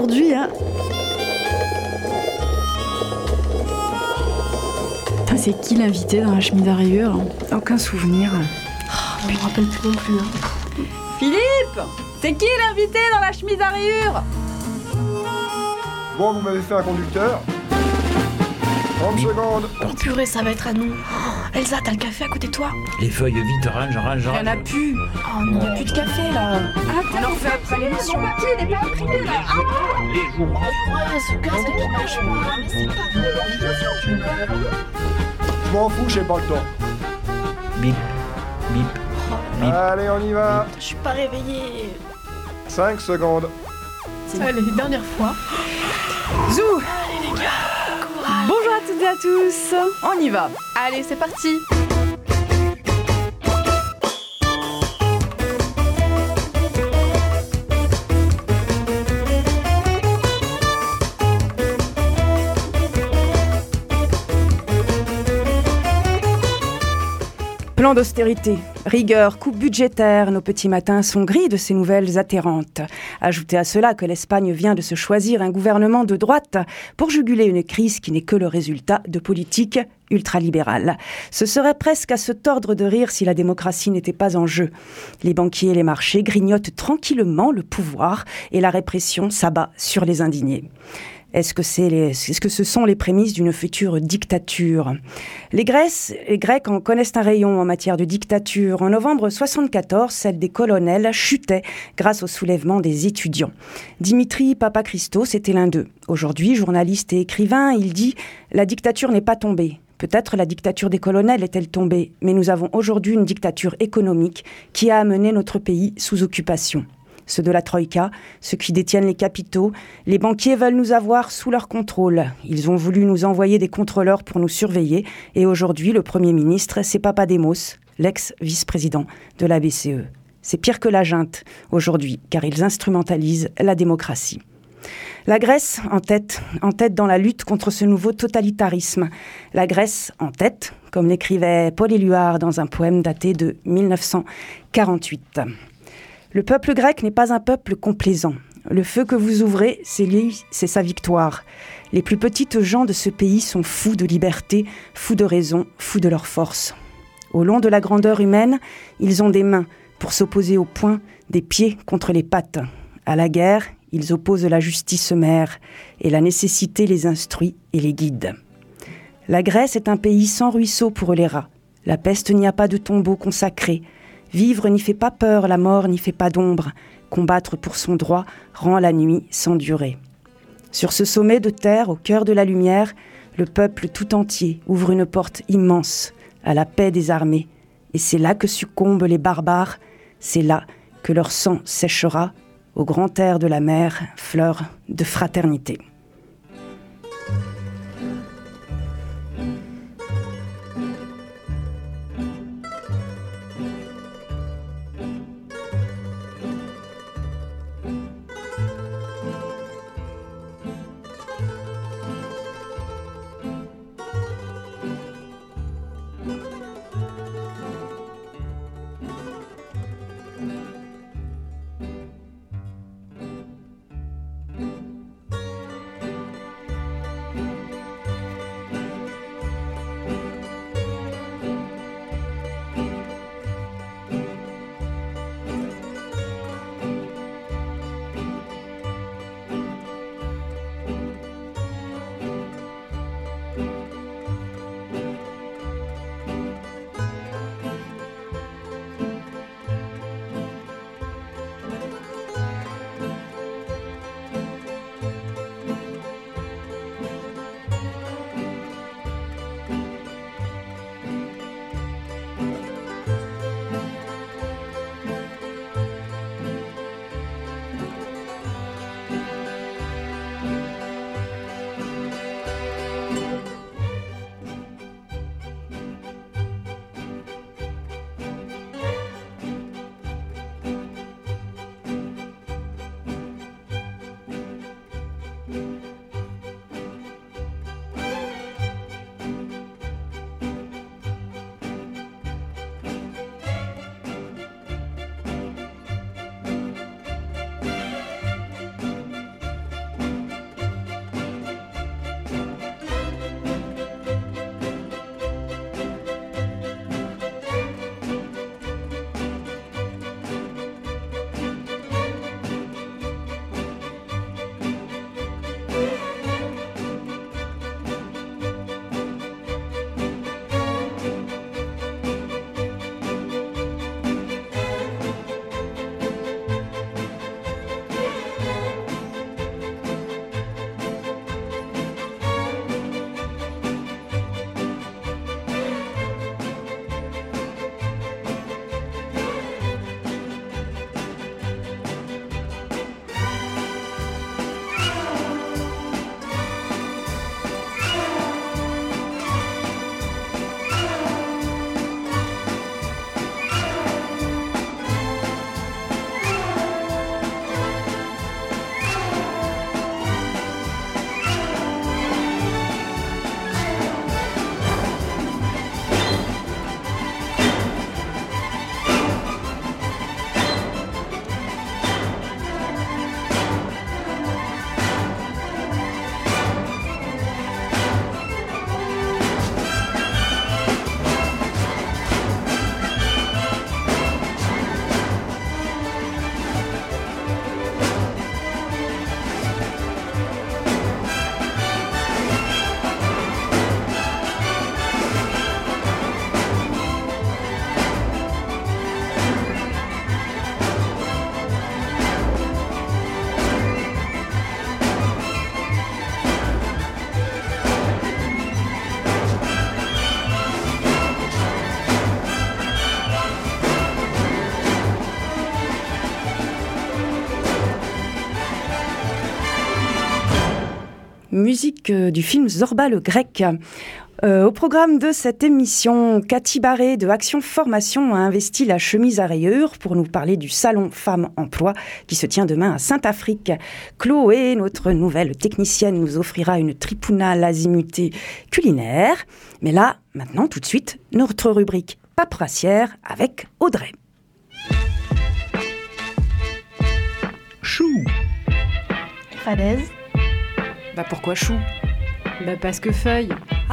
aujourd'hui, hein. Putain, c'est qui l'invité dans la chemise à rayures? Aucun souvenir. Je me rappelle plus non plus. Hein. Philippe! C'est qui l'invité dans la chemise à rayures? Bon, vous m'avez fait un conducteur. 30 secondes. Oh purée, ça va être à nous. Oh, Elsa, t'as le café à côté de toi? Les feuilles, vite, range. Il y en a plus. Oh non, plus de café là. On en refait après l'émission. Papier, il n'est pas imprimé là. Ouais, ce gaz qui marche pas. Mais c'est pas vrai. Je m'en fous, j'ai pas le temps. Bip, bip, bip. Allez, on y va. Je suis pas réveillée. 5 secondes. Allez, dernière fois. Zou! Allez les gars, courage. Bonjour à toutes et à tous. On y va. Allez, c'est parti. Plan d'austérité, rigueur, coupe budgétaire, nos petits matins sont gris de ces nouvelles atterrantes. Ajoutez à cela que l'Espagne vient de se choisir un gouvernement de droite pour juguler une crise qui n'est que le résultat de politiques ultralibérales. Ce serait presque à se tordre de rire si la démocratie n'était pas en jeu. Les banquiers et les marchés grignotent tranquillement le pouvoir et la répression s'abat sur les indignés. Est-ce que ce sont les prémices d'une future dictature? Les Grecs en connaissent un rayon en matière de dictature. En novembre 1974, celle des colonels chutait grâce au soulèvement des étudiants. Dimitri Papachristos était l'un d'eux. Aujourd'hui, journaliste et écrivain, il dit « La dictature n'est pas tombée ». Peut-être la dictature des colonels est-elle tombée, mais nous avons aujourd'hui une dictature économique qui a amené notre pays sous occupation. Ceux de la Troïka, ceux qui détiennent les capitaux, les banquiers veulent nous avoir sous leur contrôle. Ils ont voulu nous envoyer des contrôleurs pour nous surveiller. Et aujourd'hui, le Premier ministre, c'est Papademos, l'ex-vice-président de la BCE. C'est pire que la junte aujourd'hui, car ils instrumentalisent la démocratie. La Grèce en tête dans la lutte contre ce nouveau totalitarisme. La Grèce en tête, comme l'écrivait Paul Éluard dans un poème daté de 1948. Le peuple grec n'est pas un peuple complaisant. Le feu que vous ouvrez, c'est lui, c'est sa victoire. Les plus petites gens de ce pays sont fous de liberté, fous de raison, fous de leur force. Au long de la grandeur humaine, ils ont des mains pour s'opposer au poing, des pieds contre les pattes. À la guerre, ils opposent la justice mère et la nécessité les instruit et les guide. La Grèce est un pays sans ruisseau pour les rats. La peste n'y a pas de tombeau consacré. Vivre n'y fait pas peur, la mort n'y fait pas d'ombre. Combattre pour son droit rend la nuit sans durée. Sur ce sommet de terre, au cœur de la lumière, le peuple tout entier ouvre une porte immense à la paix des armées. Et c'est là que succombent les barbares, c'est là que leur sang séchera au grand air de la mer, fleur de fraternité. musique du film Zorba le Grec. Au programme de cette émission, Cathy Barré de Action Formation a investi la chemise à rayures pour nous parler du salon Femmes Emploi qui se tient demain à Saint-Afrique. Chloé, notre nouvelle technicienne, nous offrira une tripounale azimutée culinaire. Mais là, maintenant, tout de suite, notre rubrique paperassière avec Audrey. Chou. Falaise. Pourquoi chou ? Parce que feuille. Ah !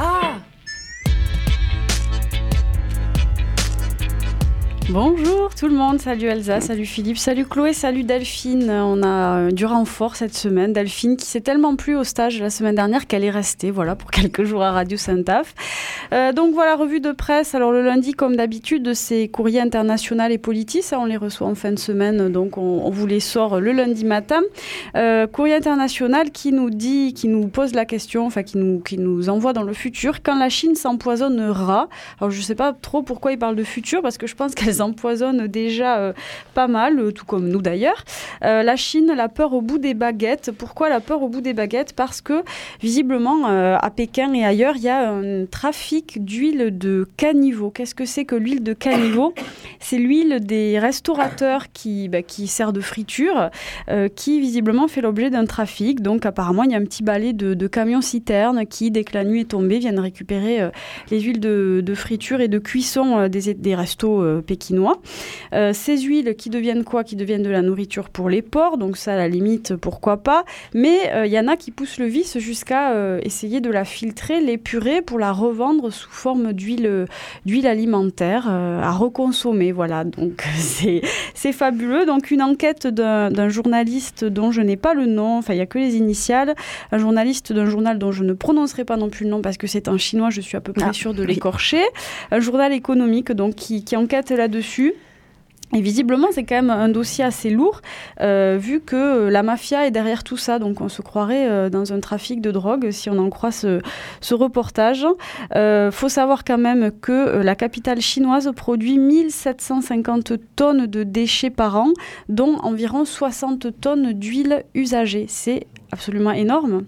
Bonjour tout le monde, salut Elsa, salut Philippe, salut Chloé, salut Delphine. On a du renfort cette semaine. Delphine qui s'est tellement plu au stage la semaine dernière qu'elle est restée pour quelques jours à Radio Saint-Af. Donc voilà, revue de presse. Alors le lundi, comme d'habitude, c'est Courrier International et Politis. On les reçoit en fin de semaine, donc on vous les sort le lundi matin. Courrier International qui nous pose la question, qui nous envoie dans le futur, quand la Chine s'empoisonnera. Alors je ne sais pas trop pourquoi il parle de futur, parce que je pense qu'elle empoisonnent déjà pas mal, tout comme nous d'ailleurs. La Chine, la peur au bout des baguettes. Pourquoi la peur au bout des baguettes ? Parce que visiblement à Pékin et ailleurs, il y a un trafic d'huile de caniveau. Qu'est-ce que c'est que l'huile de caniveau ? C'est l'huile des restaurateurs qui sert de friture, qui visiblement fait l'objet d'un trafic. Donc apparemment, il y a un petit balai de camions-citernes qui, dès que la nuit est tombée, viennent récupérer les huiles de friture et de cuisson des restos pékinois. Ces huiles qui deviennent quoi ? Qui deviennent de la nourriture pour les porcs, donc ça à la limite pourquoi pas, mais il y en a qui poussent le vice jusqu'à essayer de la filtrer, l'épurer pour la revendre sous forme d'huile alimentaire à reconsommer, voilà, donc c'est fabuleux. Donc une enquête d'un journaliste dont je n'ai pas le nom, il n'y a que les initiales, un journaliste d'un journal dont je ne prononcerai pas non plus le nom parce que c'est en chinois, je suis à peu près sûre de l'écorcher, un journal économique donc qui enquête là-dessus. Et visiblement, c'est quand même un dossier assez lourd, vu que la mafia est derrière tout ça. Donc, on se croirait dans un trafic de drogue si on en croit ce reportage. Faut savoir quand même que la capitale chinoise produit 1750 tonnes de déchets par an, dont environ 60 tonnes d'huile usagée. C'est absolument énorme.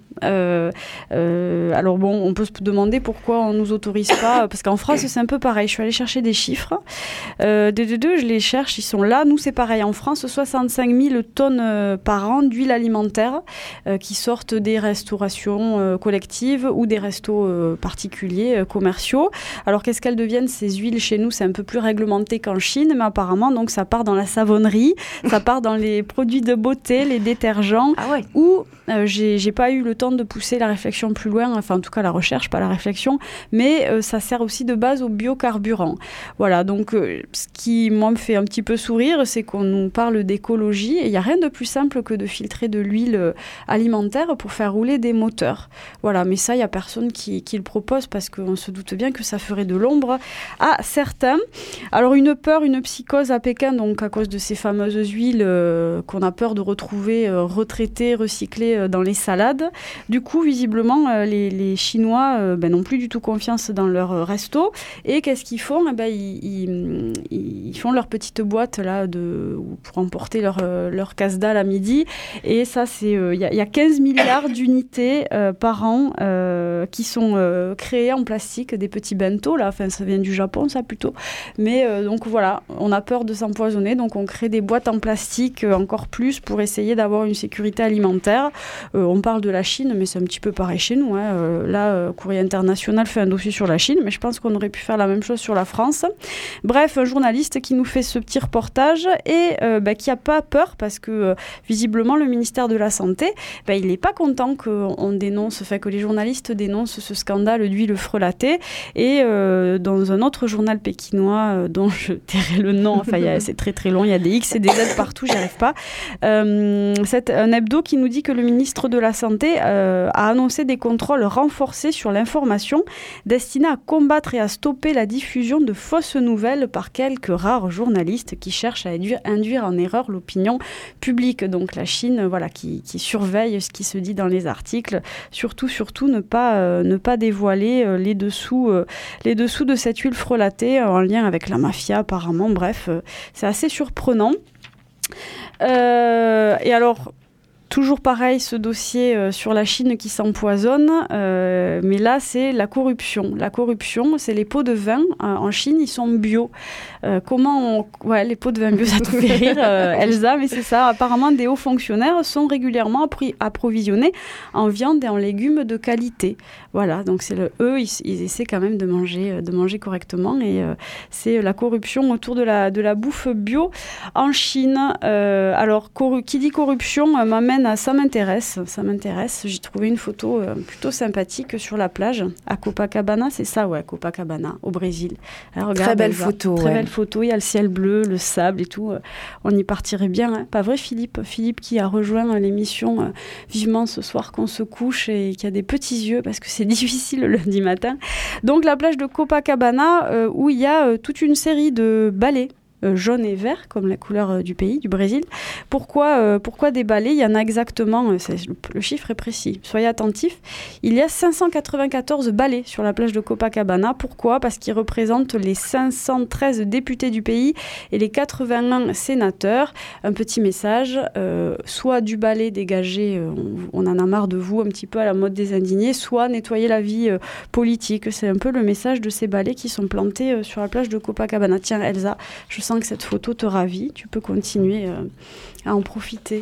Alors bon, on peut se demander pourquoi on nous autorise pas, parce qu'en France c'est un peu pareil. Je suis allée chercher des chiffres. Je les cherche, ils sont là. Nous c'est pareil. En France, 65 000 tonnes par an d'huile alimentaire qui sortent des restaurations collectives ou des restos particuliers, commerciaux. Alors qu'est-ce qu'elles deviennent ces huiles chez nous ? C'est un peu plus réglementé qu'en Chine, mais apparemment donc ça part dans la savonnerie, ça part dans les produits de beauté, les détergents, ou j'ai pas eu le temps de pousser la réflexion plus loin, enfin en tout cas la recherche, pas la réflexion, mais ça sert aussi de base au biocarburant. Voilà, donc ce qui moi me fait un petit peu sourire, c'est qu'on nous parle d'écologie, et il n'y a rien de plus simple que de filtrer de l'huile alimentaire pour faire rouler des moteurs. Voilà, mais ça, il n'y a personne qui le propose parce qu'on se doute bien que ça ferait de l'ombre à certains. Alors une peur, une psychose à Pékin, donc à cause de ces fameuses huiles qu'on a peur de retrouver retraitées, recyclées dans les salades. Du coup, visiblement, les Chinois n'ont plus du tout confiance dans leur resto. Et qu'est-ce qu'ils font ? Ils font leur petite boîte là, pour emporter leur casse-dalle à midi. Et ça, il y a 15 milliards d'unités par an qui sont créées en plastique, des petits bento. Là. Enfin, ça vient du Japon, ça, plutôt. Mais donc voilà, on a peur de s'empoisonner. Donc on crée des boîtes en plastique encore plus pour essayer d'avoir une sécurité alimentaire. On parle de la Chine, mais c'est un petit peu pareil chez nous. Là, Courrier International fait un dossier sur la Chine, mais je pense qu'on aurait pu faire la même chose sur la France. Bref, un journaliste qui nous fait ce petit reportage et qui n'a pas peur parce que visiblement le ministère de la Santé, il n'est pas content qu'on dénonce, que les journalistes dénoncent ce scandale d'huile frelatée. Et dans un autre journal pékinois dont je tairai le nom, c'est très très long, il y a des X et des Z partout, j'y arrive pas. C'est un hebdo qui nous dit que le ministre de la Santé a annoncé des contrôles renforcés sur l'information destinés à combattre et à stopper la diffusion de fausses nouvelles par quelques rares journalistes qui cherchent à induire en erreur l'opinion publique. Donc la Chine, qui surveille ce qui se dit dans les articles. Surtout, ne pas dévoiler les dessous de cette huile frelatée en lien avec la mafia apparemment. Bref, c'est assez surprenant. Et alors, Toujours pareil, ce dossier sur la Chine qui s'empoisonne, mais là, c'est la corruption. La corruption, c'est les pots de vin. En Chine, ils sont bio. Ouais, les pots de vin bio, ça te fait rire, Elsa, mais c'est ça. Apparemment, des hauts fonctionnaires sont régulièrement approvisionnés en viande et en légumes de qualité. Voilà, donc eux, ils essaient quand même de manger correctement, et c'est la corruption autour de la bouffe bio en Chine. Alors, qui dit corruption m'amène à ça m'intéresse. J'ai trouvé une photo plutôt sympathique sur la plage à Copacabana, c'est ça, ouais, Copacabana, au Brésil. Alors, regarde, très belle photo. Très belle photo, il y a le ciel bleu, le sable et tout. On y partirait bien, hein. Pas vrai, Philippe qui a rejoint l'émission vivement ce soir qu'on se couche et qui a des petits yeux parce que c'est difficile le lundi matin. Donc la plage de Copacabana où il y a toute une série de balais jaune et vert, comme la couleur du pays, du Brésil. Pourquoi des balais ? Il y en a exactement, le chiffre est précis, soyez attentifs, il y a 594 balais sur la plage de Copacabana. Pourquoi ? Parce qu'ils représentent les 513 députés du pays et les 81 sénateurs. Un petit message, soit du balai dégagé, on en a marre de vous, un petit peu à la mode des indignés, soit nettoyer la vie politique. C'est un peu le message de ces balais qui sont plantés sur la plage de Copacabana. Tiens, Elsa, je sens que cette photo te ravit. Tu peux continuer à en profiter.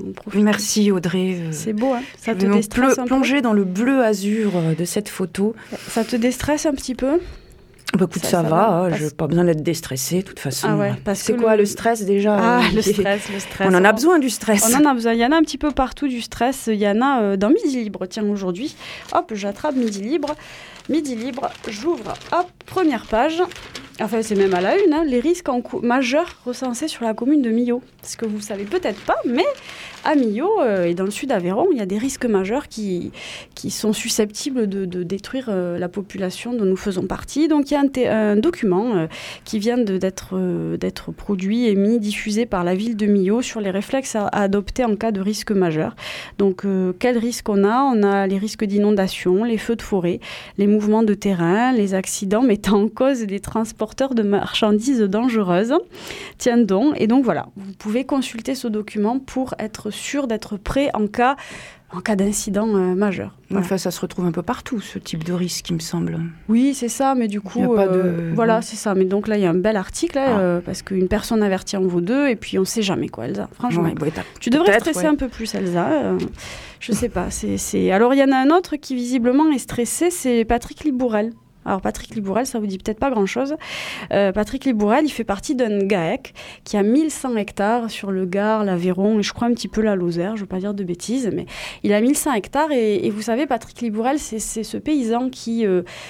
Merci Audrey. C'est beau, hein. Ça te déstresse un peu. Plonger dans le bleu azur de cette photo. Ça te déstresse un petit peu ? Bah, écoute, ça va, je n'ai pas besoin d'être déstressée, de toute façon. Ah ouais, c'est quoi le stress déjà ? Le stress. On en a besoin du stress. On en a besoin. Il y en a un petit peu partout du stress. Il y en a dans Midi Libre. Tiens, aujourd'hui, hop, j'attrape Midi Libre. Midi Libre, j'ouvre, hop, première page. Enfin, c'est même à la une, hein, les risques majeurs recensés sur la commune de Millau. Ce que vous ne savez peut-être pas, mais à Millau et dans le sud d'Aveyron, il y a des risques majeurs qui sont susceptibles de détruire la population dont nous faisons partie. Donc, il y a un document qui vient d'être produit et diffusé par la ville de Millau sur les réflexes à adopter en cas de risque majeur. Donc, quels risques on a ? On a les risques d'inondation, les feux de forêt, les mouvements de terrain, les accidents mettant en cause des transporteurs de marchandises dangereuses. Tiens donc. Et donc, voilà, vous pouvez consulter ce document pour être sûr d'être prêt en cas d'incident majeur. Voilà. Enfin, ça se retrouve un peu partout, ce type de risque, il me semble. Oui, c'est ça, mais du coup... Il n'y a pas de... Voilà, c'est ça. Mais donc là, il y a un bel article, parce qu'une personne avertie en vaut deux, et puis on ne sait jamais, quoi, Elsa. Franchement, tu devrais stresser un peu plus, Elsa. Je ne sais pas. Alors, il y en a un autre qui, visiblement, est stressé, c'est Patrick Libourel. Alors Patrick Libourel, ça vous dit peut-être pas grand-chose. Patrick Libourel, il fait partie d'un GAEC qui a 1100 hectares sur le Gard, l'Aveyron et je crois un petit peu la Lozère, je ne veux pas dire de bêtises, mais il a 1100 hectares et vous savez, Patrick Libourel, c'est ce paysan qui,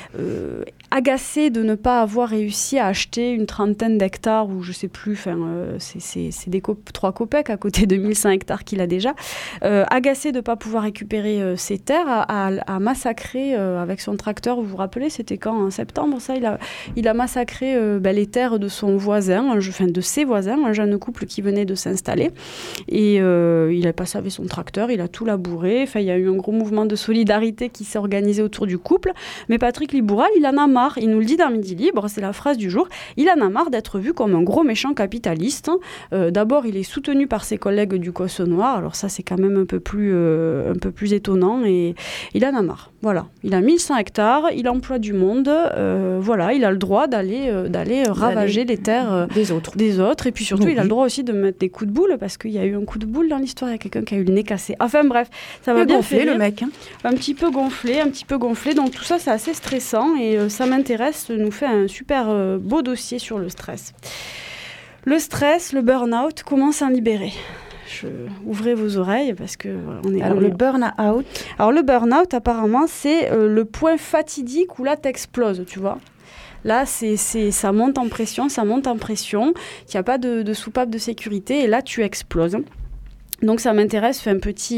agacé de ne pas avoir réussi à acheter une trentaine d'hectares ou je sais plus, c'est 3 copecs à côté de 1100 hectares qu'il a déjà, agacé de ne pas pouvoir récupérer ses terres, a massacré avec son tracteur, vous vous rappelez, c'était en septembre, ça, il a massacré les terres de son voisin, de ses voisins, un jeune couple qui venait de s'installer. Et il a passé avec son tracteur, il a tout labouré. Enfin, il y a eu un gros mouvement de solidarité qui s'est organisé autour du couple. Mais Patrick Libourel, il en a marre. Il nous le dit dans Midi Libre, c'est la phrase du jour. Il en a marre d'être vu comme un gros méchant capitaliste. D'abord, il est soutenu par ses collègues du Cosse Noir. Alors ça, c'est quand même un peu plus étonnant. Et il en a marre. Voilà. Il a 1100 hectares, il emploie du monde. Voilà, il a le droit d'aller ravager les terres des autres. Et puis surtout, il a le droit aussi de mettre des coups de boule parce qu'il y a eu un coup de boule dans l'histoire. Il y a quelqu'un qui a eu le nez cassé. Enfin bref, ça va bien gonfler le mec. Un petit peu gonflé. Donc tout ça, c'est assez stressant et ça m'intéresse. Ça nous fait un super beau dossier sur le stress. Le stress, le burn-out, comment s'en libérer ? Ouvrez vos oreilles parce que le burn-out. Alors le burn-out, apparemment, c'est le point fatidique où là t'exploses, tu vois. Là, ça monte en pression. Il n'y a pas de soupape de sécurité et là tu exploses. Donc ça m'intéresse, fais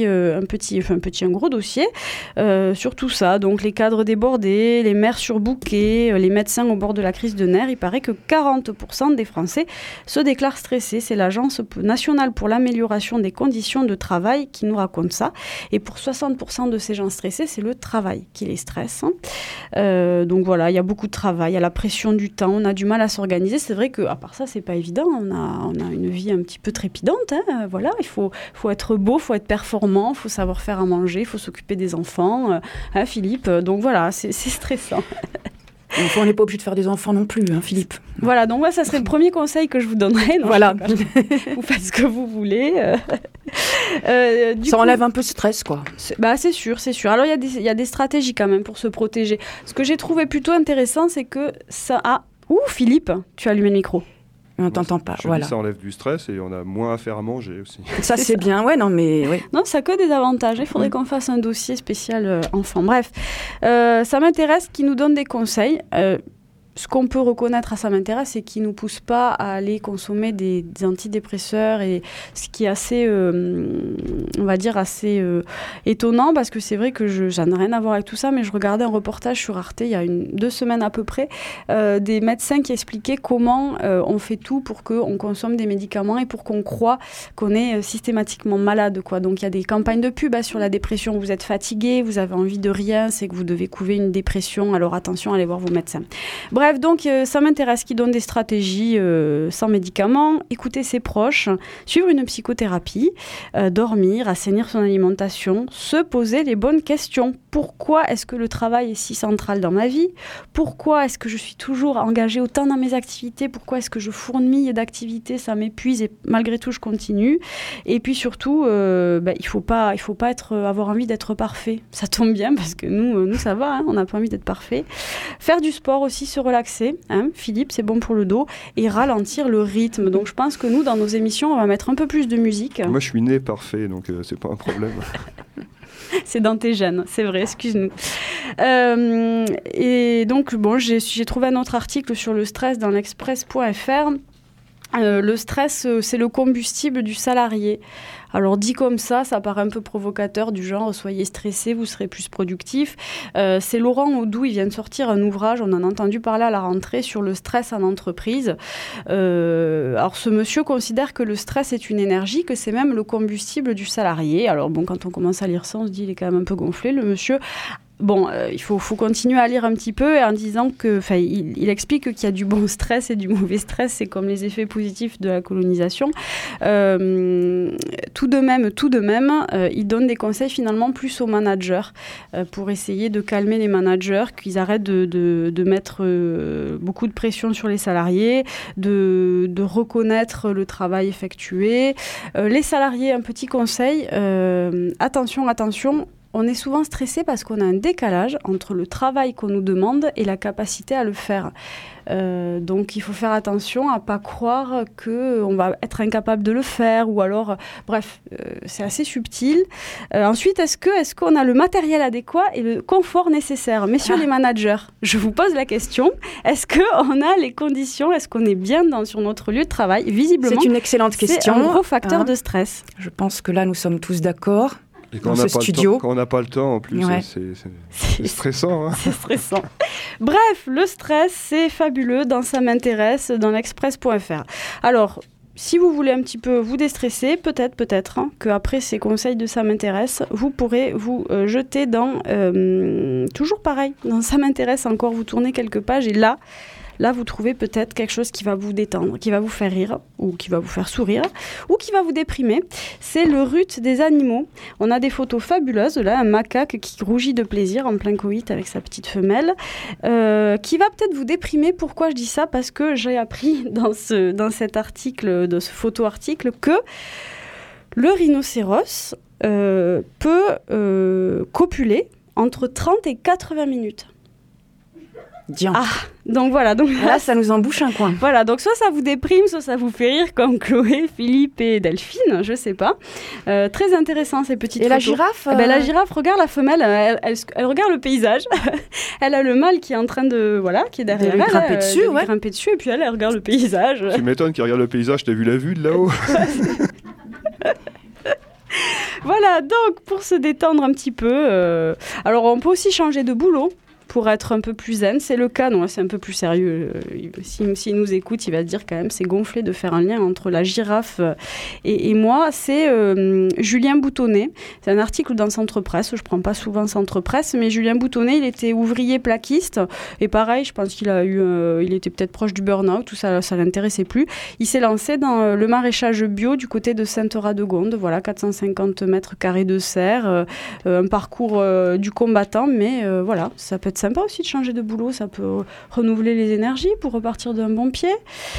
un gros dossier sur tout ça. Donc les cadres débordés, les mères surbookées, les médecins au bord de la crise de nerfs. Il paraît que 40% des Français se déclarent stressés. C'est l'Agence nationale pour l'amélioration des conditions de travail qui nous raconte ça. Et pour 60% de ces gens stressés, c'est le travail qui les stresse. Donc voilà, il y a beaucoup de travail, il y a la pression du temps, on a du mal à s'organiser. C'est vrai qu'à part ça, c'est pas évident. On a une vie un petit peu trépidante. Voilà, il faut faut être beau, faut être performant, faut savoir faire à manger, faut s'occuper des enfants, hein, Philippe. Donc voilà, c'est stressant. Enfin, on n'est pas obligé de faire des enfants non plus, hein, Philippe. Voilà, donc ça serait le premier conseil que je vous donnerais. Non, voilà. Vous faites ce que vous voulez. Ça enlève un peu de stress, quoi. C'est sûr. Alors, il y a des stratégies quand même pour se protéger. Ce que j'ai trouvé plutôt intéressant, c'est que ça a... Ouh, Philippe, tu as allumé le micro. On t'entend pas, voilà. Ça enlève du stress et on a moins à faire à manger aussi. Ça, c'est bien. Ouais, non, mais... Oui. Non, ça a que des avantages. Il faudrait qu'on fasse un dossier spécial enfant. Bref, ça m'intéresse qui nous donne des conseils. Ce qu'on peut reconnaître à ça m'intéresse, c'est qu'il ne nous pousse pas à aller consommer des antidépresseurs, et ce qui est assez, on va dire, assez étonnant, parce que c'est vrai que ça n'a rien à voir avec tout ça, mais je regardais un reportage sur Arte il y a 2 semaines à peu près, des médecins qui expliquaient comment on fait tout pour qu'on consomme des médicaments et pour qu'on croit qu'on est systématiquement malade, quoi. Donc il y a des campagnes de pub sur la dépression. Vous êtes fatigué, vous avez envie de rien, c'est que vous devez couver une dépression, alors attention, allez voir vos médecins. Bref, donc ça m'intéresse qu'ils donnent des stratégies sans médicaments, écouter ses proches, suivre une psychothérapie, dormir, assainir son alimentation, se poser les bonnes questions. Pourquoi est-ce que le travail est si central dans ma vie ? Pourquoi est-ce que je suis toujours engagée autant dans mes activités ? Pourquoi est-ce que je fourmille d'activités ? Ça m'épuise et malgré tout, je continue. Et puis surtout, il faut pas avoir envie d'être parfait. Ça tombe bien parce que nous ça va, hein, on n'a pas envie d'être parfait. Faire du sport aussi, se relaxer, hein, Philippe, c'est bon pour le dos, et ralentir le rythme. Donc je pense que nous, dans nos émissions, on va mettre un peu plus de musique. Moi, je suis né parfait, donc c'est pas un problème. C'est dans tes gènes, c'est vrai, excuse-nous. Et donc, bon, j'ai trouvé un autre article sur le stress dans l'Express.fr. Le stress, c'est le combustible du salarié. Alors dit comme ça paraît un peu provocateur, du genre « soyez stressé, vous serez plus productif ». C'est Laurent Audoux, il vient de sortir un ouvrage, on en a entendu parler à la rentrée, sur le stress en entreprise. Alors ce monsieur considère que le stress est une énergie, que c'est même le combustible du salarié. Alors bon, quand on commence à lire ça, on se dit il est quand même un peu gonflé, le monsieur. Bon, il faut continuer à lire un petit peu, en disant que, il explique qu'il y a du bon stress et du mauvais stress, c'est comme les effets positifs de la colonisation. Tout de même, il donne des conseils finalement plus aux managers pour essayer de calmer les managers, qu'ils arrêtent de mettre beaucoup de pression sur les salariés, de reconnaître le travail effectué. Les salariés, un petit conseil, attention, on est souvent stressé parce qu'on a un décalage entre le travail qu'on nous demande et la capacité à le faire. Donc il faut faire attention à ne pas croire qu'on va être incapable de le faire, ou alors, bref, c'est assez subtil. Ensuite, est-ce qu'on a le matériel adéquat et le confort nécessaire ? Messieurs les managers, je vous pose la question, est-ce qu'on a les conditions, est-ce qu'on est bien sur notre lieu de travail ? Visiblement, c'est une excellente question. C'est un gros facteur de stress. Je pense que là, nous sommes tous d'accord. Et quand on n'a pas le temps, en plus, ouais. c'est stressant. Hein. C'est stressant. Bref, le stress, c'est fabuleux. Dans Ça m'intéresse, dans l'Express.fr. Alors, si vous voulez un petit peu vous déstresser, peut-être hein, qu'après ces conseils de Ça m'intéresse, vous pourrez vous jeter dans... toujours pareil, dans Ça m'intéresse encore, vous tournez quelques pages, et là, vous trouvez peut-être quelque chose qui va vous détendre, qui va vous faire rire, ou qui va vous faire sourire, ou qui va vous déprimer. C'est le rut des animaux. On a des photos fabuleuses, là, un macaque qui rougit de plaisir en plein coït avec sa petite femelle, qui va peut-être vous déprimer. Pourquoi je dis ça ? Parce que j'ai appris dans cet article, dans ce photo-article, que le rhinocéros peut copuler entre 30 et 80 minutes. Donc voilà. Donc là, ça nous embouche un coin. Voilà, donc soit ça vous déprime, soit ça vous fait rire, comme Chloé, Philippe et Delphine, je sais pas. Très intéressant ces petites photos. Et la girafe La girafe regarde la femelle, elle regarde le paysage. Elle a le mâle qui est en train qui est derrière elle. Grimper dessus, et puis elle regarde le paysage. Tu m'étonnes qu'elle regarde le paysage, t'as vu la vue de là-haut ? Voilà, donc pour se détendre un petit peu, alors on peut aussi changer de boulot pour être un peu plus zen. C'est le cas, non, c'est un peu plus sérieux. S'il nous écoute, il va se dire quand même c'est gonflé de faire un lien entre la girafe et moi. C'est Julien Boutonnet. C'est un article dans Centre Presse. Je ne prends pas souvent Centre Presse, mais Julien Boutonnet, il était ouvrier plaquiste. Et pareil, je pense il était peut-être proche du burn-out, tout ça l'intéressait plus. Il s'est lancé dans le maraîchage bio du côté de Sainte-Radegonde. Voilà, 450 mètres carrés de serre, un parcours du combattant, mais voilà, ça peut être sympa aussi de changer de boulot, ça peut renouveler les énergies pour repartir d'un bon pied.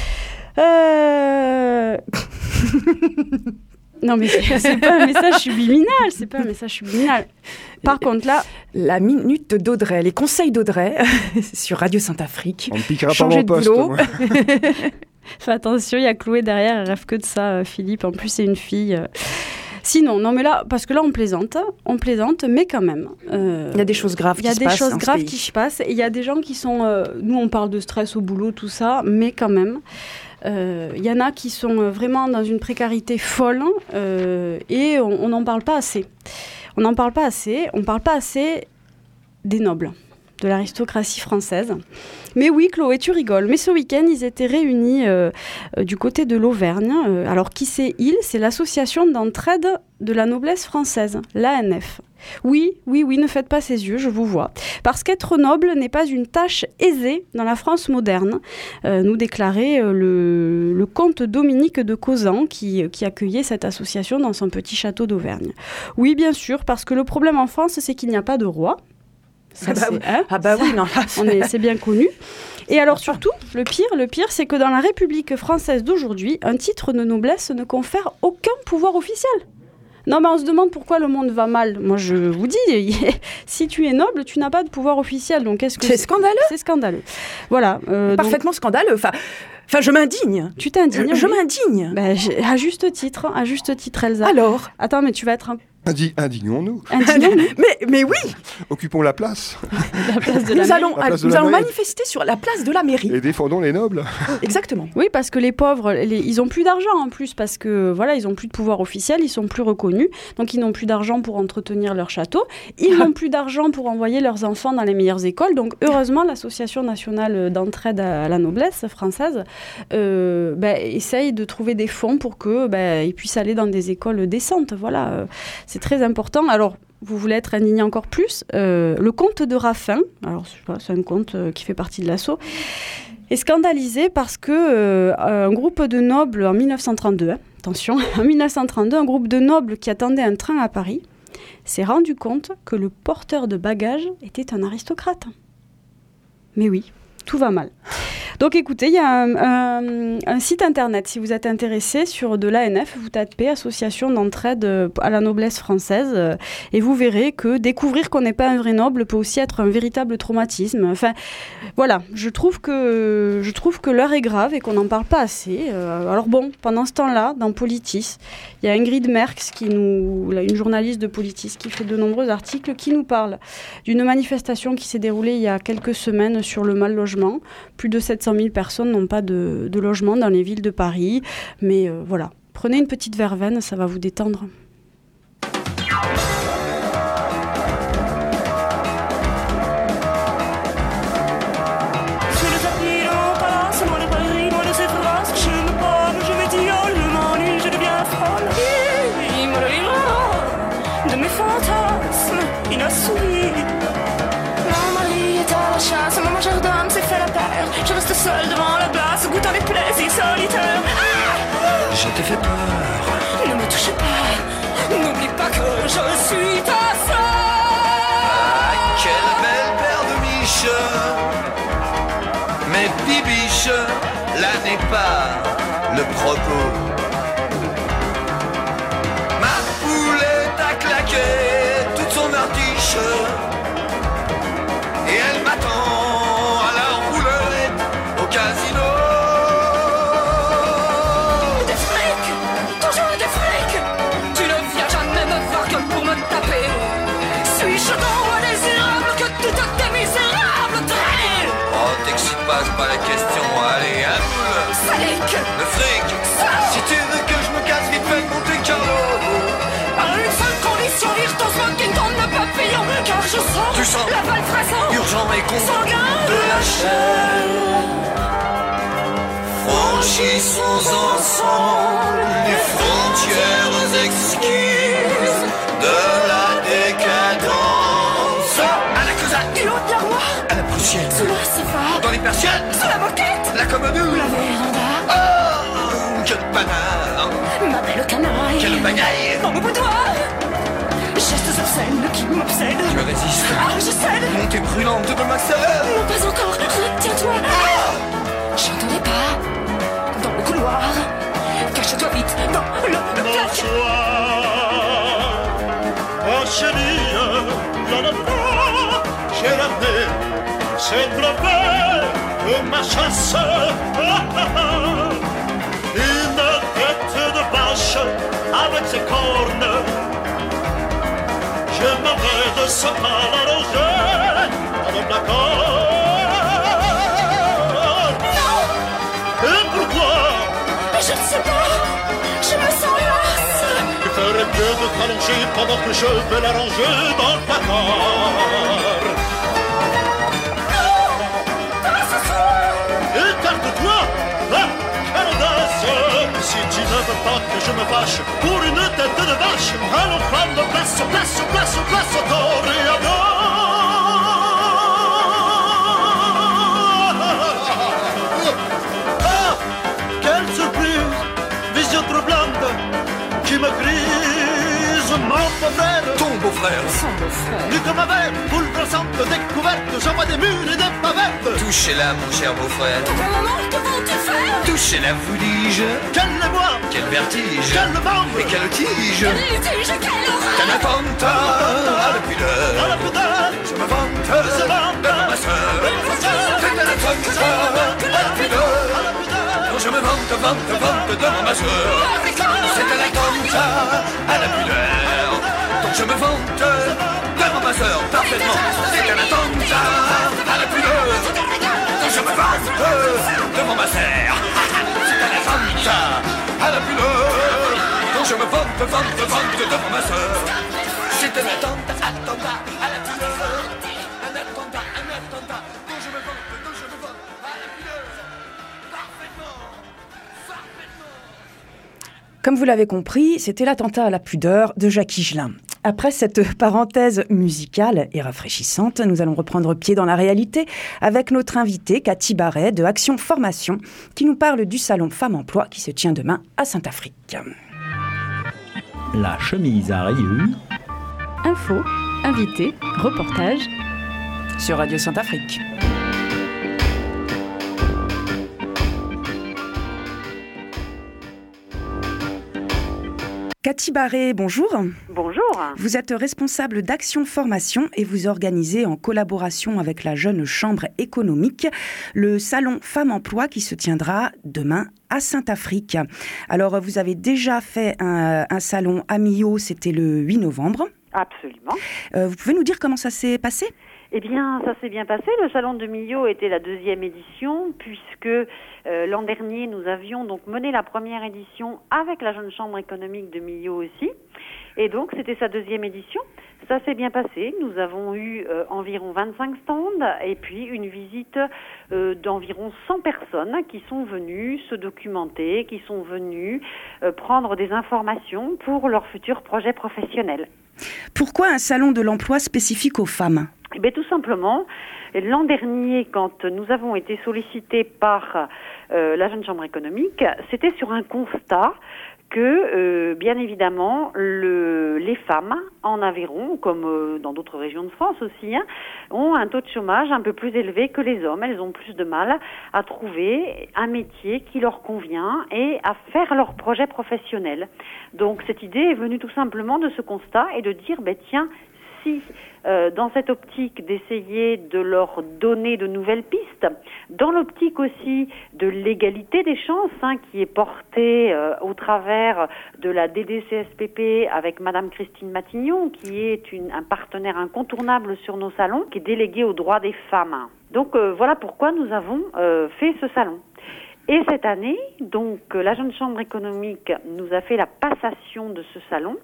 Non, mais c'est pas un message subliminal. Par contre, là... La minute d'Audrey, les conseils d'Audrey sur Radio Saint-Afrique. On ne piquera pas Changer mon de poste. boulot. Moi. Fais attention, il y a Chloé derrière, elle rêve que de ça, Philippe. En plus, c'est une fille... Sinon, non, mais là, parce que là, on plaisante, mais quand même. Il y a des choses graves qui se passent. Il y a des choses dans ce graves pays. qui se passent. Et il y a des gens qui sont... nous, on parle de stress au boulot, tout ça, mais quand même... Il y en a qui sont vraiment dans une précarité folle et on n'en parle pas assez. On n'en parle pas assez. On ne parle pas assez des nobles, de l'aristocratie française. Mais oui, Chloé, tu rigoles. Mais ce week-end, ils étaient réunis du côté de l'Auvergne. Alors, qui c'est ils ? C'est l'association d'entraide de la noblesse française, l'ANF. Oui, ne faites pas ces yeux, je vous vois. Parce qu'être noble n'est pas une tâche aisée dans la France moderne, nous déclarait le comte Dominique de Causan qui accueillait cette association dans son petit château d'Auvergne. Oui, bien sûr, parce que le problème en France, c'est qu'il n'y a pas de roi. Ça, c'est bien connu. Et alors surtout, le pire, c'est que dans la République française d'aujourd'hui, un titre de noblesse ne confère aucun pouvoir officiel. Non, mais on se demande pourquoi le monde va mal. Moi, je vous dis, si tu es noble, tu n'as pas de pouvoir officiel. Donc, c'est scandaleux. C'est scandaleux. Voilà. Parfaitement scandaleux. Enfin, je m'indigne. Tu t'indignes. Je m'indigne. À juste titre, Elsa. Alors ? Attends, mais tu vas être un... Indignons-nous. Mais oui. Occupons la place. La place de la mairie. Nous allons manifester sur la place de la mairie. Et défendons les nobles. Exactement. Oui, parce que les pauvres, ils ont plus d'argent en plus, parce que voilà, ils ont plus de pouvoir officiel, ils sont plus reconnus, donc ils n'ont plus d'argent pour entretenir leur château, ils n'ont plus d'argent pour envoyer leurs enfants dans les meilleures écoles. Donc heureusement, l'Association nationale d'entraide à la noblesse française essaye de trouver des fonds pour que ils puissent aller dans des écoles décentes. Voilà, c'est très important. Alors, vous voulez être indigné encore plus, le comte de Raffin, alors c'est un comte qui fait partie de l'assaut, est scandalisé parce que un groupe de nobles en 1932, attention, en 1932, un groupe de nobles qui attendait un train à Paris s'est rendu compte que le porteur de bagages était un aristocrate. Mais oui, tout va mal. Donc écoutez, il y a un site internet, si vous êtes intéressé, sur de l'ANF, vous tapez Association d'entraide à la noblesse française et vous verrez que découvrir qu'on n'est pas un vrai noble peut aussi être un véritable traumatisme. Enfin, voilà, je trouve que l'heure est grave et qu'on n'en parle pas assez. Alors bon, pendant ce temps-là, dans Politis, il y a Ingrid Merckx, une journaliste de Politis, qui fait de nombreux articles, qui nous parle d'une manifestation qui s'est déroulée il y a quelques semaines sur le mal-logement. Plus de 700 000 personnes n'ont pas de logement dans les villes de Paris. Mais voilà, prenez une petite verveine, ça va vous détendre. Je reste seule devant la glace, goûtant les plaisirs solitaires. Je te fais peur. Ne me touche pas, n'oublie pas que je suis ta sœur. Quelle belle paire de miches. Mais bibiche, là n'est pas le propos. Ma poulette a claqué toute son artiche et elle m'attend à la roulette au casino. Des frics, toujours des frics. Tu ne viens jamais me voir que pour me taper. Suis-je donc indésirable que toutes tes misérables traînées? Oh, t'excite pas, c'est pas la question. Allez, un moule. Sadique, Le fric. ça. Si tu veux que je me casse vite fait de Monte Carlo. À une seule condition, vire ton smoking, ton papillon. car je sens Tu sens la balle fraissant, urgent et con sanguin de la chair. Franchissons ensemble les frontières exquises de la décadence. À la Cosaque, du haut de la roi, à la prussienne, sous la Céphale, dans les persiennes, sous la moquette, la commodore, la véranda, oh, quel panard, ma belle canaille, quelle bagaille. dans mon boudoir, gestes obscènes qui m'obsèdent. Je résiste, Ah, je cède, montée brûlante de ma sœur. non pas encore, retiens-toi. J'entends des pas dans le couloir. Cache-toi vite dans le placard. Bonsoir, oh chérie, la nana, j'ai ramené ces trophées de ma chasse. Une tête de vache avec ses cornes. Je m'en vais de ce mal arrangé avec la corne. Et pourquoi? Je ne sais pas, je me sens lasse. Tu ferais mieux de t'allonger pendant que je vais l'arranger dans le placard. Non, pas ce soir. Écarte-toi, ah, quelle audace. Si tu ne veux pas que je me fâche pour une tête de vache, allons prendre place au toréador. Ah, quelle surprise, vision troublante qui me grise mon beau-frère. Ton beau-frère, Nu comme un verre, bouleversante découverte, j'envoie des murs et des pavettes. touchez-la mon cher beau-frère. Bon moment, que vont-tu faire? Touchez-la, vous dis-je. Quelle émoi, Quel vertige, quelle membre, et quelle tige. Quel litige, quelle horreur. Qu'un attentat à la pudeur. à la pudeur, Je me vante devant ma sœur. C'est un attentat à la pudeur. Non, je me vante devant ma sœur. C'est un attentat à la pudeur. Donc je me vante devant ma sœur. Parfaitement. C'est un attentat à la pudeur. Donc je me vante devant ma sœur. C'est un attentat à la pudeur. Donc je me vante devant ma sœur. C'est un attentat à la pudeur. Un attentat dont je me vante à la pudeur. Parfaitement. Comme vous l'avez compris, c'était l'attentat à la pudeur de Jacques Higelin. Après cette parenthèse musicale et rafraîchissante, nous allons reprendre pied dans la réalité avec notre invitée Cathy Barret de Action Formation qui nous parle du salon Femmes Emploi qui se tient demain à Saint-Afrique. La chemise à rayures. Info, invité, reportage. Sur Radio Saint-Afrique. Cathy Barret, bonjour. Bonjour. Vous êtes responsable d'Action Formation et vous organisez en collaboration avec la Jeune Chambre économique le salon Femmes Emploi qui se tiendra demain à Saint-Afrique. Alors, vous avez déjà fait un salon à Millau, c'était le 8 novembre. Absolument. Vous pouvez nous dire comment ça s'est passé ? Eh bien, ça s'est bien passé. Le salon de Millau était la 2e édition, puisque l'an dernier, nous avions donc mené la première édition avec la Jeune Chambre économique de Millau aussi. Et donc, c'était sa 2e édition. Ça s'est bien passé. Nous avons eu environ 25 stands et puis une visite d'environ 100 personnes qui sont venues se documenter, qui sont venues prendre des informations pour leurs futurs projets professionnels. Pourquoi un salon de l'emploi spécifique aux femmes ? Eh bien, tout simplement, l'an dernier, quand nous avons été sollicités par la Jeune Chambre économique, c'était sur un constat que, bien évidemment, les femmes en Aveyron, comme dans d'autres régions de France aussi, ont un taux de chômage un peu plus élevé que les hommes. Elles ont plus de mal à trouver un métier qui leur convient et à faire leur projet professionnel. Donc, cette idée est venue tout simplement de ce constat et de dire, tiens, si dans cette optique d'essayer de leur donner de nouvelles pistes, dans l'optique aussi de l'égalité des chances qui est portée au travers de la DDCSPP avec Madame Christine Matignon, qui est un partenaire incontournable sur nos salons, qui est déléguée aux droits des femmes. Donc voilà pourquoi nous avons fait ce salon. Et cette année, donc, la Jeune Chambre économique nous a fait la passation de ce salon,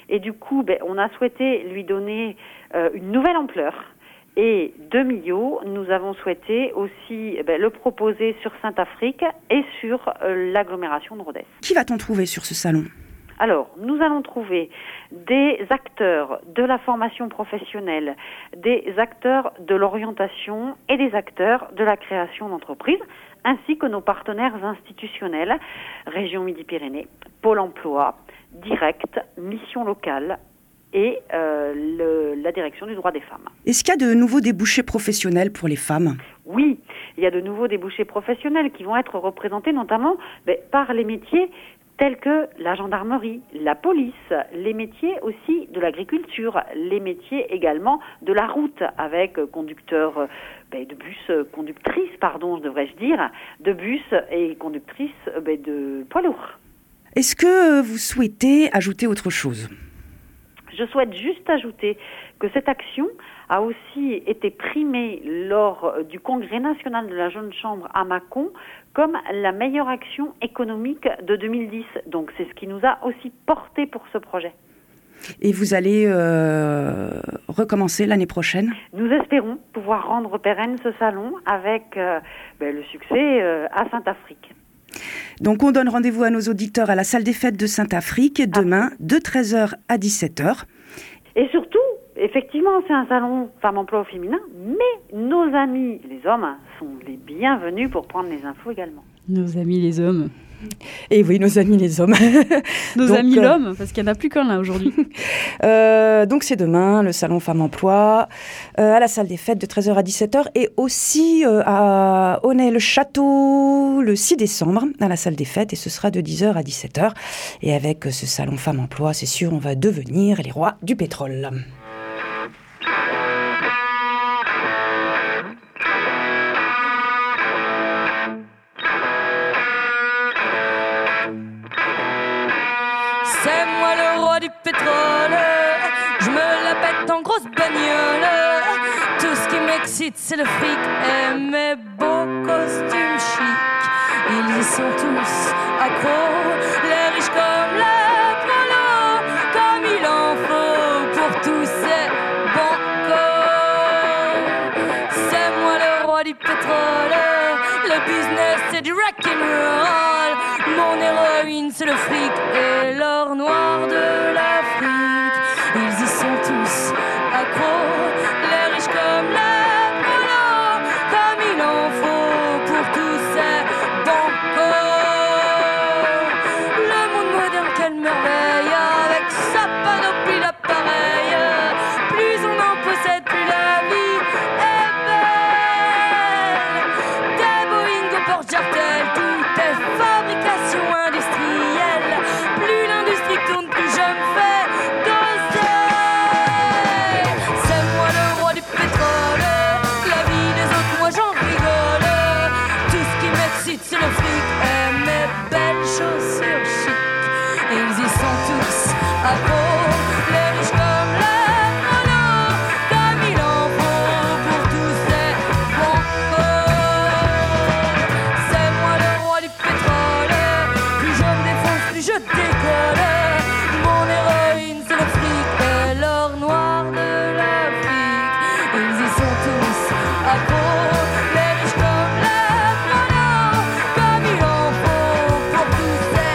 Et du coup, on a souhaité lui donner une nouvelle ampleur. Et de Millau, nous avons souhaité aussi le proposer sur Saint-Afrique et sur l'agglomération de Rodez. Qui va-t-on trouver sur ce salon ? Alors, nous allons trouver des acteurs de la formation professionnelle, des acteurs de l'orientation et des acteurs de la création d'entreprises, ainsi que nos partenaires institutionnels, Région Midi-Pyrénées, Pôle emploi, Direct, Mission locale et la direction du droit des femmes. Est-ce qu'il y a de nouveaux débouchés professionnels pour les femmes ? Oui, il y a de nouveaux débouchés professionnels qui vont être représentés notamment par les métiers tels que la gendarmerie, la police, les métiers aussi de l'agriculture, les métiers également de la route avec conducteurs de bus, conductrices, devrais-je dire, de bus et conductrices de poids lourds. Est-ce que vous souhaitez ajouter autre chose ? Je souhaite juste ajouter que cette action a aussi été primée lors du Congrès national de la Jeune Chambre à Mâcon comme la meilleure action économique de 2010. Donc c'est ce qui nous a aussi porté pour ce projet. Et vous allez recommencer l'année prochaine ? Nous espérons pouvoir rendre pérenne ce salon avec le succès à Saint-Afrique. Donc on donne rendez-vous à nos auditeurs à la salle des fêtes de Saint-Afrique demain de 13h à 17h. Et surtout, effectivement, c'est un salon femmes-emploi au féminin, mais nos amis les hommes sont les bienvenus pour prendre les infos également. Nos amis les hommes. Et oui, nos amis les hommes. Nos amis l'homme, parce qu'il n'y en a plus qu'un là aujourd'hui. Donc c'est demain, le salon Femmes Emploi, à la salle des fêtes de 13h à 17h, et aussi à Aunay-le-Château le 6 décembre, à la salle des fêtes, et ce sera de 10h à 17h. Et avec ce salon Femmes Emploi, c'est sûr, on va devenir les rois du pétrole. C'est moi le roi du pétrole, je me la pète en grosse bagnole. Tout ce qui m'excite c'est le fric et mes beaux costumes chics. Ils y sont tous accros, les riches comme les prolos, comme il en faut pour tous ces bancos. C'est moi le roi du pétrole, le business c'est du rock'n'roll. Mon héroïne c'est le fric et l'or noir de l'Afrique. Ils y sont tous accros, les riches comme les prolos, comme il en faut pour tous ces bancos. Le monde moderne, quelle merveille, avec sa panoplie d'appareils. Plus on en possède, plus la vie est belle. Des Boeing au porte-jartel, tout est fabrication industrielle. Plus l'industrie tourne, plus je me fais d'oseille. C'est moi le roi du pétrole, la vie des autres, moi j'en rigole. Tout ce qui m'excite, c'est le fric et mes belles chaussures chic. Ils y sont tous accros, les riches comme les prolos, comme il en faut pour tous ces bancos. C'est moi le roi du pétrole, plus je me défonce, plus je décolle. Mon héroïne c'est le fric et l'or noir de l'Afrique. Ils y sont tous accros, les riches comme les prolos, comme il en faut pour tous ces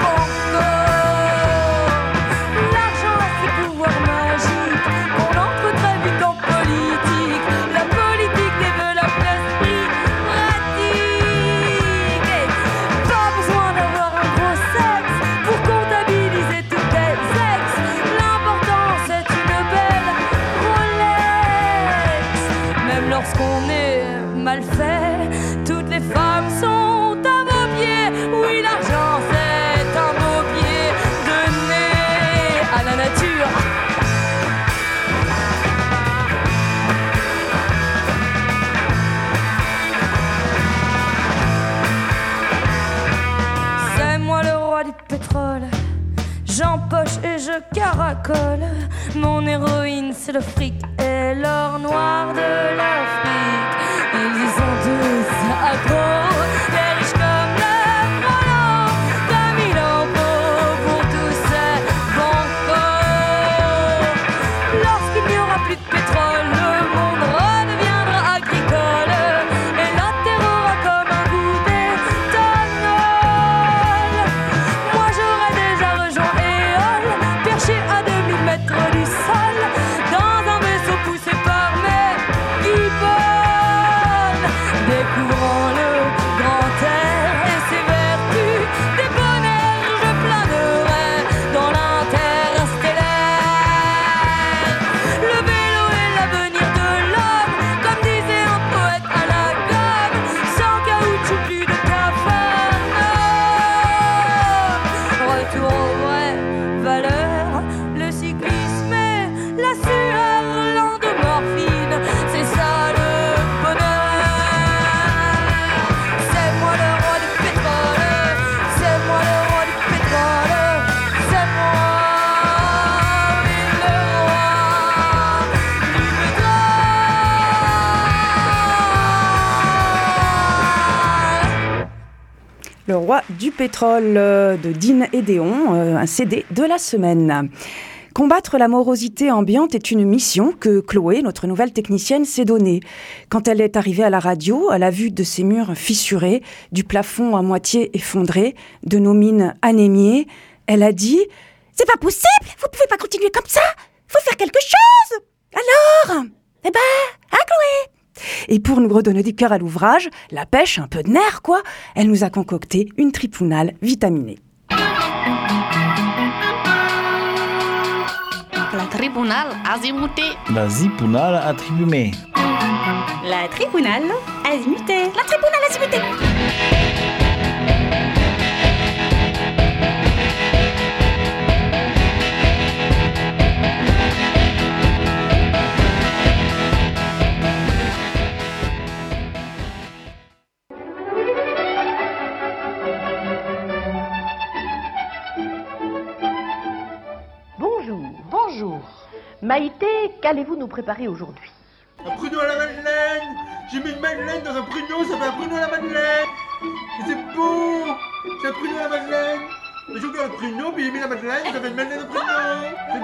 bancos. L'argent a ses pouvoirs magiques, on entre très vite en politique. La politique développe l'esprit pratique. Et pas besoin d'avoir un gros sexe pour comptabiliser toutes tes ex. L'important c'est une belle Rolex. Même lorsqu'on est mal fait, toutes les femmes sont à vos pieds. Oui, l'argent c'est un beau pied donné à la nature. C'est moi le roi du pétrole, j'empoche et je caracole. Mon héroïne c'est le fric et l'or noir de l'Afrique. Ils y sont tous accros, les riches comme les prolos, comme il en faut pour tous ces bancos. Le roi du pétrole de Dean et Déon, un CD de la semaine. Combattre la morosité ambiante est une mission que Chloé, notre nouvelle technicienne, s'est donnée. Quand elle est arrivée à la radio, à la vue de ces murs fissurés, du plafond à moitié effondré, de nos mines anémiées, elle a dit « C'est pas possible, vous pouvez pas continuer comme ça, faut faire quelque chose !» Alors, eh ben, hein Chloé ? Et pour nous redonner du cœur à l'ouvrage, la pêche, un peu de nerf quoi, elle nous a concocté une tripounale vitaminée. La tripounale azimutée. La zipounale attribuée. La tripounale azimutée. La tripounale azimutée. Bonjour. Maïté, qu'allez-vous nous préparer aujourd'hui? Un pruneau à la madeleine. J'ai mis une madeleine dans un pruneau, ça fait un pruneau à la madeleine. Et c'est beau. C'est un pruneau à la madeleine. J'ai ouvert le pruneau, puis j'ai mis la madeleine, ça fait une madeleine au pruneau. C'est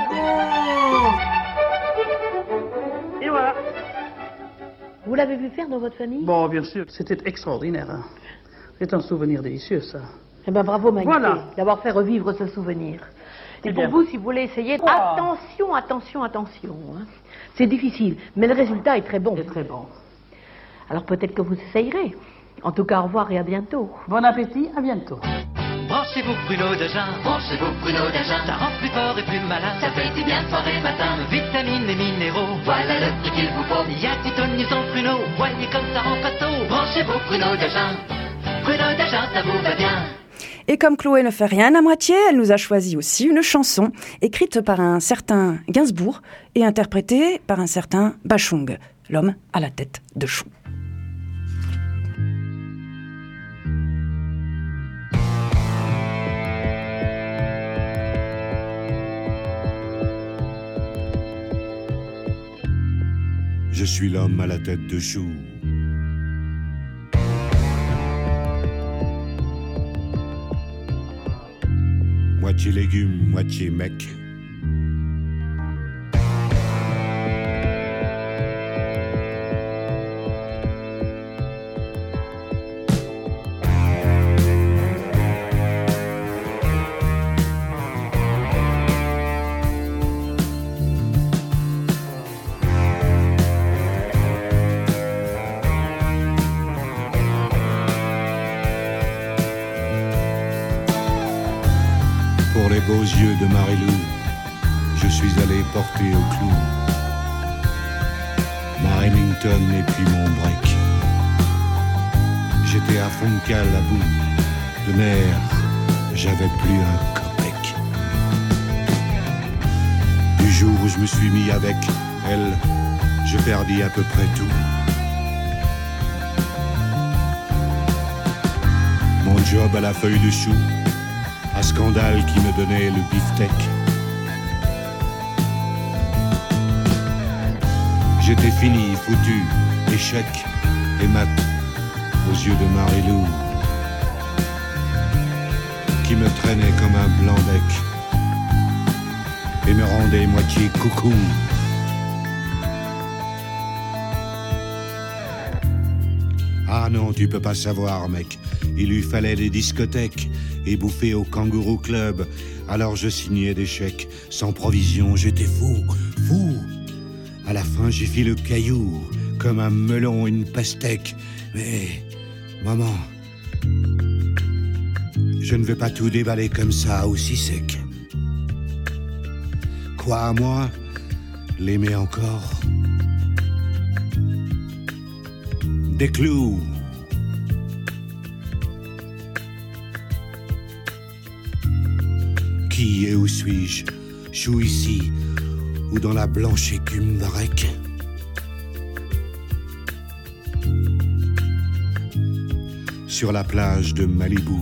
beau. Et voilà. Vous l'avez vu faire dans votre famille? Bon, bien sûr, c'était extraordinaire. Hein. C'est un souvenir délicieux, ça. Eh ben bravo Maïté, voilà, d'avoir fait revivre ce souvenir. Et pour vous, si vous voulez essayer, attention. Hein. C'est difficile, mais le résultat est très bon. C'est très bon. Alors peut-être que vous essayerez. En tout cas, au revoir et à bientôt. Bon appétit, à bientôt. Branchez-vous pruneau de jeun, ça rend plus fort et plus malin. Ça fait du bien soir et matin, vitamines et minéraux. Voilà le prix qu'il vous faut. Il y a du tonus pruneau, voyez comme ça rend costaud. Branchez-vous pruneau de jeun, ça vous va bien. Et comme Chloé ne fait rien à moitié, elle nous a choisi aussi une chanson écrite par un certain Gainsbourg et interprétée par un certain Bachung, l'homme à la tête de chou. Je suis l'homme à la tête de chou. Moitié légumes, moitié mec. Pour les beaux yeux de Marilou, je suis allé porter au clou ma Remington et puis mon break. J'étais à fond de cale à bout de nerfs, j'avais plus un copec. Du jour où je me suis mis avec elle, je perdis à peu près tout. Mon job à la feuille de chou, un scandale qui me donnait le beefsteak. J'étais fini, foutu, échec et mat aux yeux de Marilou, qui me traînait comme un blanc-bec et me rendait moitié coucou. Ah non, tu peux pas savoir, mec. Il lui fallait des discothèques et bouffer au Kangourou Club. Alors je signais des chèques. Sans provision, j'étais fou. À la fin, j'ai fait le caillou, comme un melon, une pastèque. Mais, maman, je ne veux pas tout déballer comme ça, aussi sec. Quoi à moi, l'aimer encore? Des clous. Qui et où suis-je? Chou ici ou dans la blanche écume d'Arec? Sur la plage de Malibu.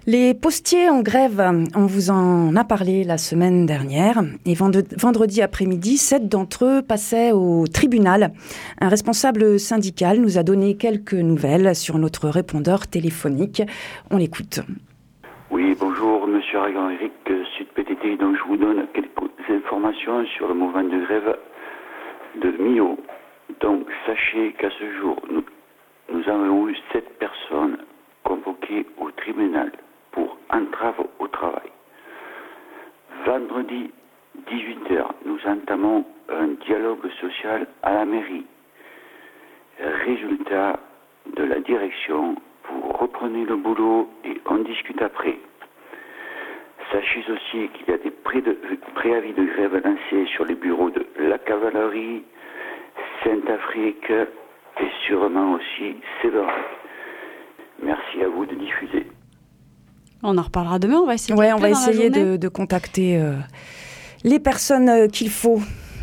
Les postiers en grève, on vous en a parlé la semaine dernière. Et vendredi après-midi, 7 d'entre eux passaient au tribunal. Un responsable syndical nous a donné quelques nouvelles sur notre répondeur téléphonique. On l'écoute. Oui, bonjour, monsieur Aragon-Éric, Sud PTT. Donc, je vous donne quelques informations sur le mouvement de grève de Millau. Donc, sachez qu'à ce jour, nous avons eu 7 personnes convoquées au tribunal pour entrave au travail. Vendredi, 18h, nous entamons un dialogue social à la mairie. Résultat de la direction, vous reprenez le boulot et on discute après. Sachez aussi qu'il y a des préavis de grève lancés sur les bureaux de la cavalerie, Saint-Afrique et sûrement aussi Séverac. Merci à vous de diffuser. On en reparlera demain, on va essayer de contacter les personnes qu'il faut.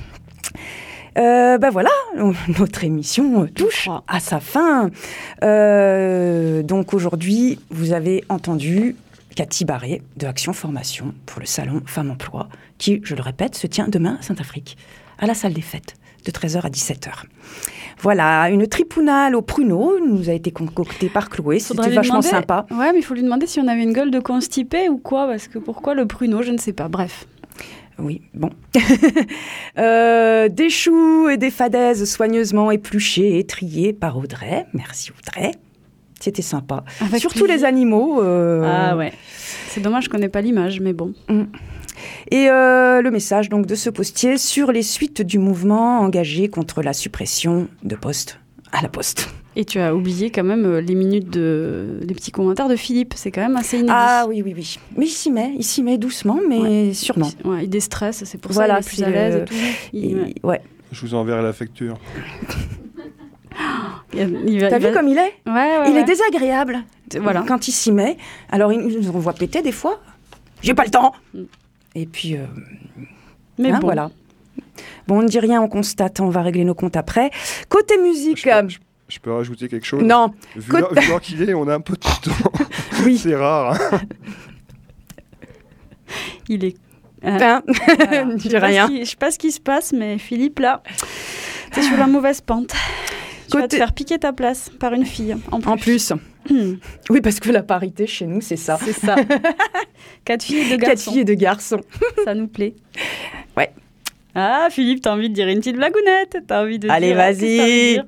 Voilà, notre émission touche à sa fin. Donc aujourd'hui, vous avez entendu Cathy Barré de Action Formation pour le salon Femmes Emploi, qui, je le répète, se tient demain à Saint-Afrique, à la salle des fêtes, de 13h à 17h. Voilà, une tripounale au pruneau nous a été concoctée par Chloé, c'était vachement sympa. Ouais, mais il faut lui demander si on avait une gueule de constipé ou quoi, parce que pourquoi le pruneau, je ne sais pas, bref. Oui, bon. Des choux et des fadaises soigneusement épluchés et triés par Audrey. Merci Audrey. C'était sympa. Avec surtout les animaux. Ah ouais. C'est dommage, je connais pas l'image, mais bon. Et le message donc de ce postier sur les suites du mouvement engagé contre la suppression de postes à la Poste. Et tu as oublié quand même les petits commentaires de Philippe. C'est quand même assez inédit. Ah oui. Mais il s'y met doucement, mais sûrement. Ouais, il déstresse, c'est pour ça qu'il est plus à l'aise et tout. Ouais. Je vous enverrai la facture. T'as vu comme il est ? Il est désagréable. Voilà. Quand il s'y met. Alors, il nous envoie péter des fois. J'ai pas le temps. Et puis, mais bon. Voilà. Bon, on ne dit rien, on constate, on va régler nos comptes après. Côté musique... Je peux rajouter quelque chose ? Non. Vu l'heure qu'il est, on a un peu de temps. Oui. C'est rare. Hein. Il est... Voilà. Ne dis rien. Je sais pas ce qui se passe, mais Philippe, là, t'es sur la mauvaise pente. Tu vas te faire piquer ta place par une fille, en plus. Oui, parce que la parité, chez nous, c'est ça. C'est ça. 4 filles et 2 garçons. 4 filles et 2 garçons. Ça nous plaît. Ouais. Ah, Philippe, t'as envie de dire une petite blagounette. T'as envie de Allez, vas-y.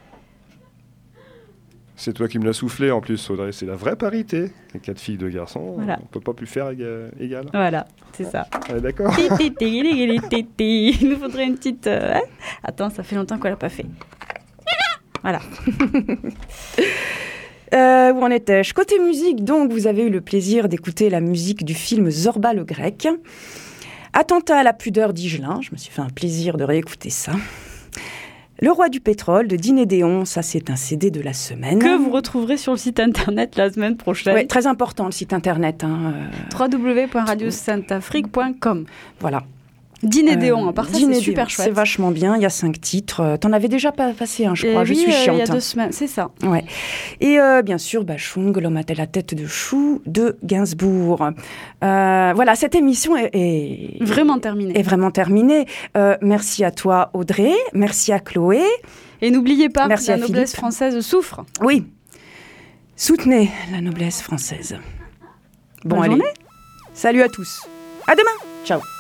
C'est toi qui me l'as soufflé, en plus, Audrey. C'est la vraie parité. Les 4 filles, 2 garçons, voilà. On peut pas plus faire égal. Voilà, c'est ça. D'accord. Il nous faudrait une petite... Attends, ça fait longtemps qu'on l'a pas fait. Voilà. Où en étais-je ? Côté musique, donc, vous avez eu le plaisir d'écouter la musique du film Zorba le Grec. Attentat à la pudeur d'Higelin, je me suis fait un plaisir de réécouter ça. Le roi du pétrole de Diné Déon, ça c'est un CD de la semaine. Que vous retrouverez sur le site internet la semaine prochaine. Oui, très important le site internet. www.radiosaintafrique.com. Voilà. Diné Déon, à part ça, c'est super chouette. C'est vachement bien, il y a 5 titres. T'en avais déjà passé un, je crois, je suis chiante. Il y a 2 semaines, c'est ça. Ouais. Et bien sûr, Bachung, l'homme à la tête de chou de Gainsbourg. Voilà, cette émission est vraiment terminée. Est vraiment terminée. Merci à toi, Audrey. Merci à Chloé. Et n'oubliez pas, merci la noblesse française souffre. Oui. Soutenez la noblesse française. Bonne journée. Salut à tous. À demain. Ciao.